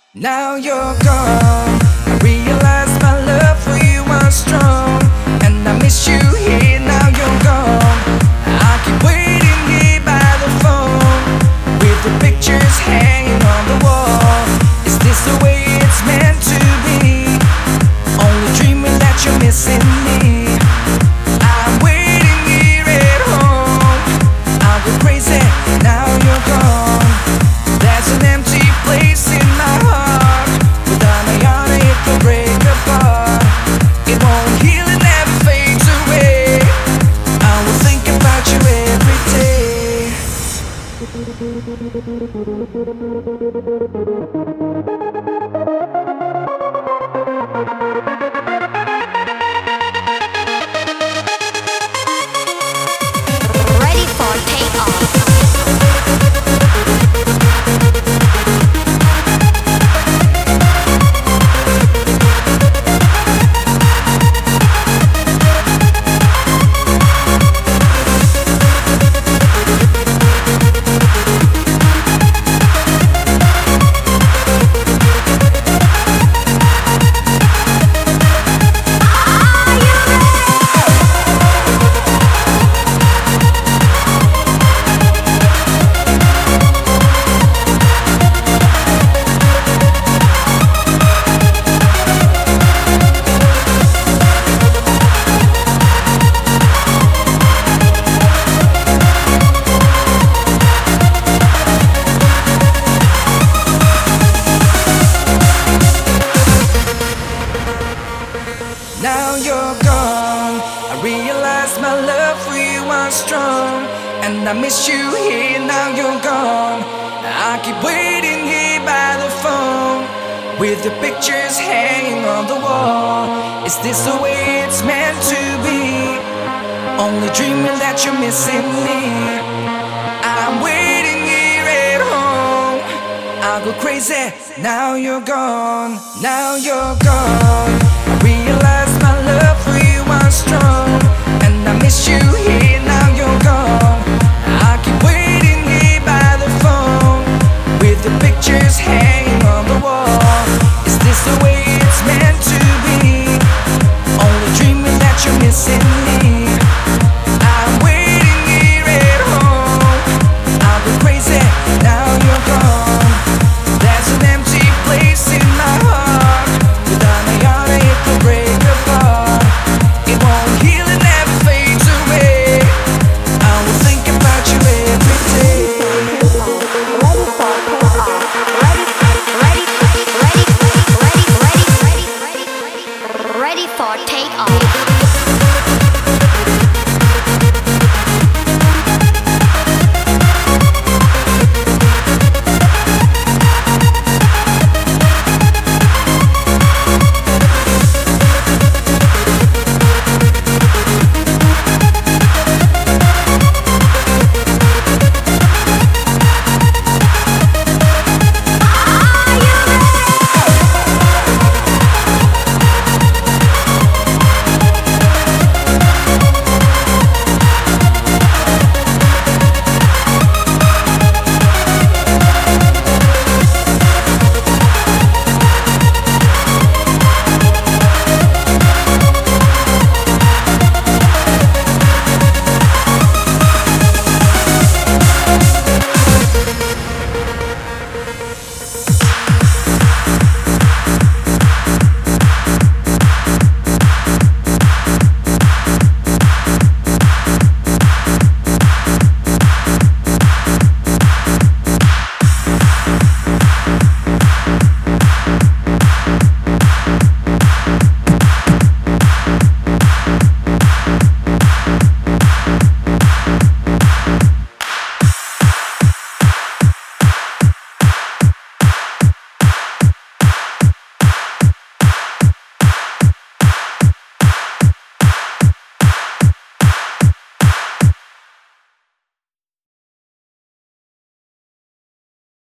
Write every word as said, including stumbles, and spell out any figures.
Now you're gone. I realize my love for you was strong, and I miss you here. Now you're gone. I keep waiting here by the phone, with the pictures hanging on the wall. Is this the way it's meant to be? Only dreaming that you're missing me. I'm waiting here at home. I'll go crazy. Now you're gone. There's an empty place in my heart. Without a yarn, it will break apart. It won't heal and never fades away. I will think about you every day. Ready for takeoff. Now you're gone. I realize my love for you was strong, and I miss you here. Now you're gone. I keep waiting here by the phone, with the pictures hanging on the wall. Is this the way it's meant to be? Only dreaming that you're missing me. I'm waiting here at home. I'll go crazy. Now you're gone. Now you're gone. I realize my love for you was strong, and I miss you here. Now you're gone. I keep waiting here by the phone, with the pictures hanging on the wall. Is this the way